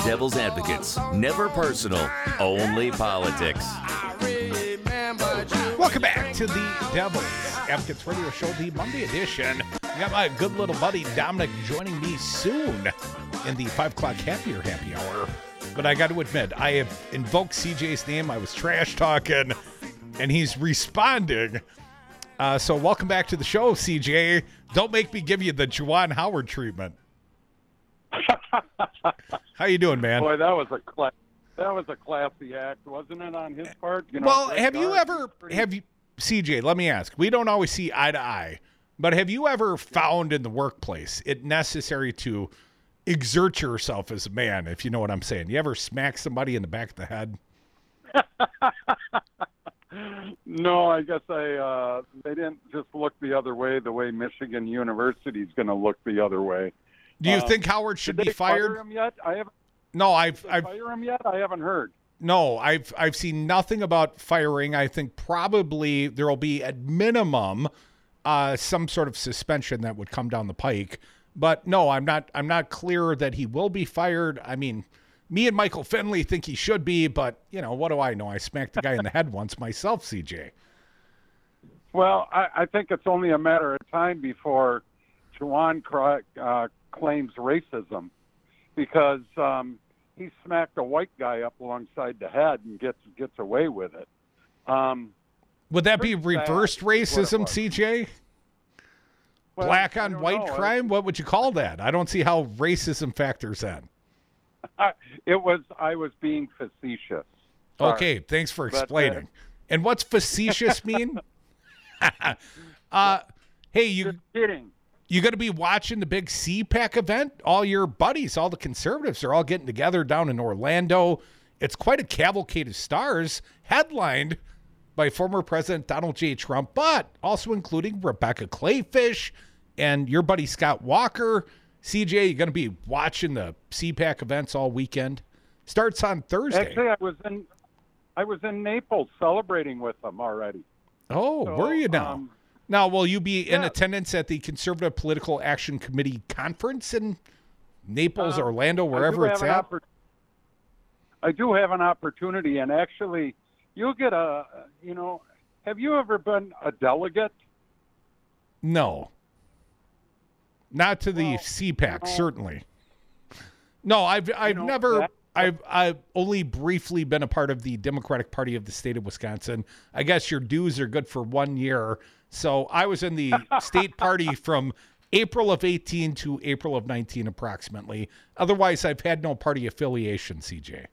Devil's Advocates. Never personal, only politics. Welcome back to the Devil's Advocates Radio Show, the Monday edition. I got my good little buddy Dominic joining me soon in the 5 o'clock happy hour. But I got to admit, I have invoked CJ's name. I was trash talking, and he's responding. So welcome back to the show, CJ. Don't make me give you the Juwan Howard treatment. How you doing, man? Boy, that was a classy act, wasn't it, on his part? You know, well, CJ, let me ask. We don't always see eye to eye, but have you ever found in the workplace it necessary to exert yourself as a man, if you know what I'm saying? You ever smack somebody in the back of the head? No, I guess they didn't just look the other way Michigan University is going to look the other way. Do you think Howard should be fired? Fire him yet? I haven't. No, fire him yet? I haven't heard. No, I've seen nothing about firing. I think probably there will be at minimum some sort of suspension that would come down the pike. But no, I'm not clear that he will be fired. I mean, me and Michael Finley think he should be, but you know, what do I know? I smacked the guy in the head once myself, CJ. Well, I think it's only a matter of time before Juwan claims racism, because he smacked a white guy up alongside the head and gets away with it. Would that be reversed racism, CJ? Well, black on white crime? What would you call that? I don't see how racism factors in. I was being facetious. Sorry. Okay, thanks for explaining. And what's facetious mean? Hey, Just kidding. You going to be watching the big CPAC event? All your buddies, all the conservatives are all getting together down in Orlando. It's quite a cavalcade of stars, headlined by former President Donald J. Trump, but also including Rebecca Clayfish and your buddy Scott Walker. CJ, you going to be watching the CPAC events all weekend? Starts on Thursday. Actually, I was in Naples celebrating with them already. Oh, so, were you now? Now, will you be in attendance at the Conservative Political Action Committee conference in Naples, Orlando, wherever it's at? I do have an opportunity, and actually, you'll get have you ever been a delegate? No. Not to the CPAC, certainly. No, I've never. I've only briefly been a part of the Democratic Party of the state of Wisconsin. I guess your dues are good for 1 year. So I was in the state party from April of 18 to April of 19 approximately. Otherwise, I've had no party affiliation, CJ.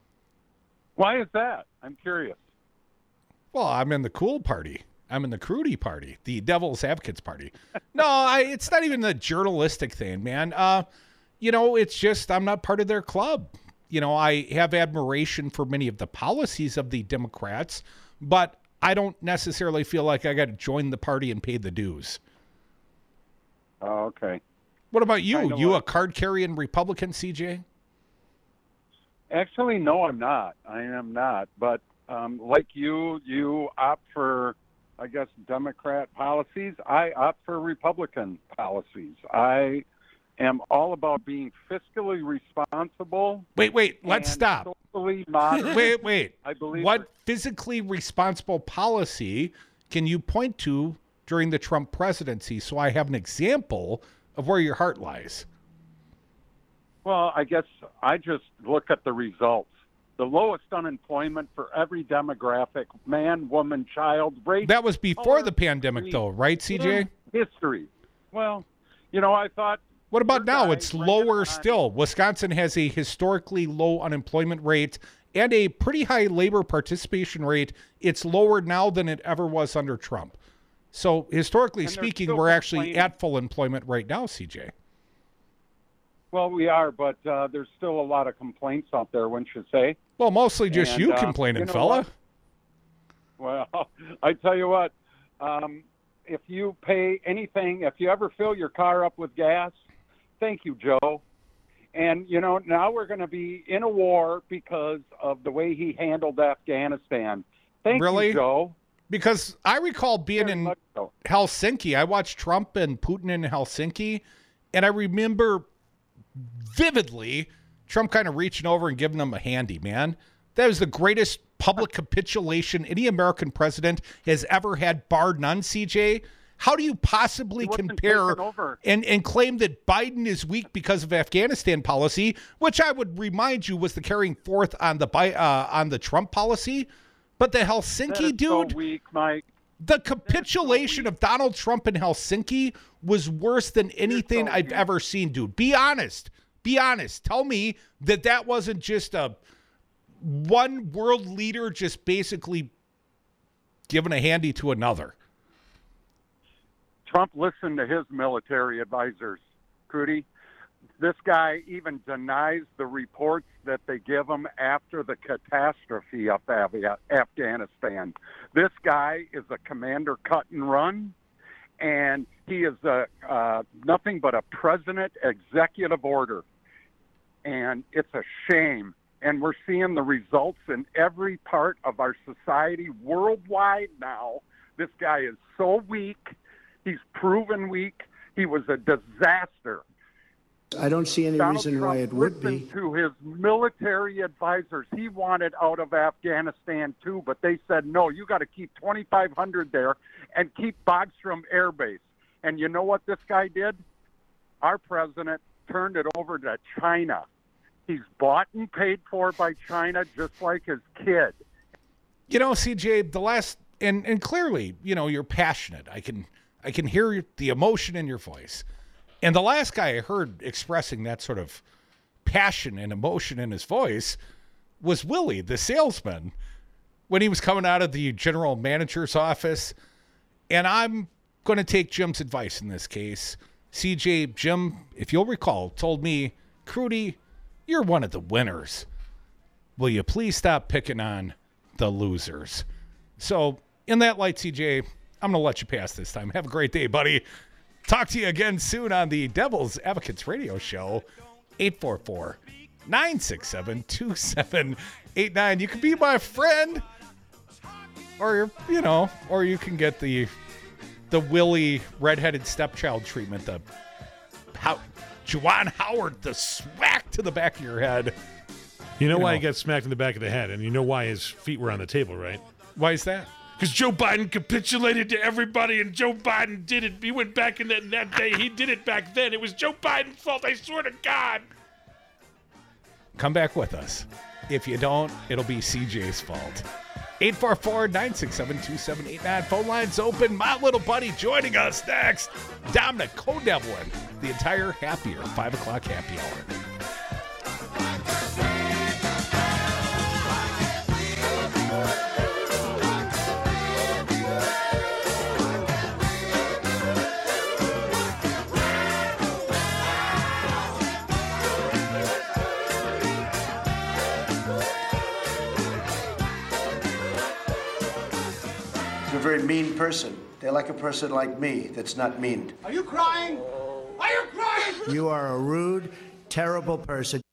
Why is that? I'm curious. Well, I'm in the cool party. I'm in the Crudy party, the Devil's Advocates party. No, it's not even a journalistic thing, man. It's just I'm not part of their club. You know, I have admiration for many of the policies of the Democrats, but I don't necessarily feel like I got to join the party and pay the dues. Oh, okay. What about you? You a card-carrying Republican, CJ? Actually, no, I'm not. I am not. But like you opt for, I guess, Democrat policies. I opt for Republican policies. I am all about being fiscally responsible. Wait, let's stop. Socially moderate. Wait. I believe what physically responsible policy can you point to during the Trump presidency so I have an example of where your heart lies? Well, I guess I just look at the results. The lowest unemployment for every demographic, man, woman, child, race. That was before the pandemic, though, right, CJ? History. Well, I thought. What about now? It's lower still. Wisconsin has a historically low unemployment rate and a pretty high labor participation rate. It's lower now than it ever was under Trump. So historically speaking, we're actually at full employment right now, CJ. Well, we are, but there's still a lot of complaints out there, wouldn't you say? Well, mostly just you complaining, fella. What? Well, I tell you what, if you pay anything, if you ever fill your car up with gas, thank you, Joe. And, now we're going to be in a war because of the way he handled Afghanistan. Thank you, Joe. Because I recall being in Helsinki. I watched Trump and Putin in Helsinki, and I remember vividly Trump kind of reaching over and giving them a handy, man. That was the greatest public capitulation any American president has ever had, bar none, CJ. How do you possibly compare and claim that Biden is weak because of Afghanistan policy, which I would remind you was the carrying forth on the Trump policy? But the Helsinki dude, so weak, Mike. The capitulation of Donald Trump in Helsinki was worse than anything I've ever seen, dude. Be honest. Be honest. Tell me that wasn't just a one world leader just basically giving a handy to another. Trump listened to his military advisors, Crudy. This guy even denies the reports that they give him after the catastrophe of Afghanistan. This guy is a commander cut and run, and he is nothing but a president executive order. And it's a shame. And we're seeing the results in every part of our society worldwide now. This guy is so weak. He's proven weak. He was a disaster. I don't see any reason why it would be. Listened to his military advisors. He wanted out of Afghanistan too, but they said, no, you got to keep 2,500 there and keep Bogstrom Air Base. And you know what this guy did? Our president turned it over to China. He's bought and paid for by China just like his kid. You know, CJ, the last, and clearly, you know, you're passionate. I can hear the emotion in your voice. And the last guy I heard expressing that sort of passion and emotion in his voice was Willie, the salesman, when he was coming out of the general manager's office. And I'm going to take Jim's advice in this case. CJ, Jim, if you'll recall, told me, Crudy, you're one of the winners. Will you please stop picking on the losers? So in that light, CJ, I'm going to let you pass this time. Have a great day, buddy. Talk to you again soon on the Devil's Advocates Radio Show, 844-967-2789. You can be my friend, or, you know, or you can get the Willie redheaded stepchild treatment, Juwan Howard, the smack to the back of your head. You know why he got smacked in the back of the head, and you know why his feet were on the table, right? Why is that? Because Joe Biden capitulated to everybody, and Joe Biden did it. He went back in that day. He did it back then. It was Joe Biden's fault, I swear to God. Come back with us. If you don't, it'll be CJ's fault. 844-967-2789. Phone lines open. My little buddy joining us next. Dominic co-deviling the entire happy hour, 5 o'clock happy hour. You're a very mean person. They like a person like me that's not mean. Are you crying? Are you crying? You are a rude, terrible person.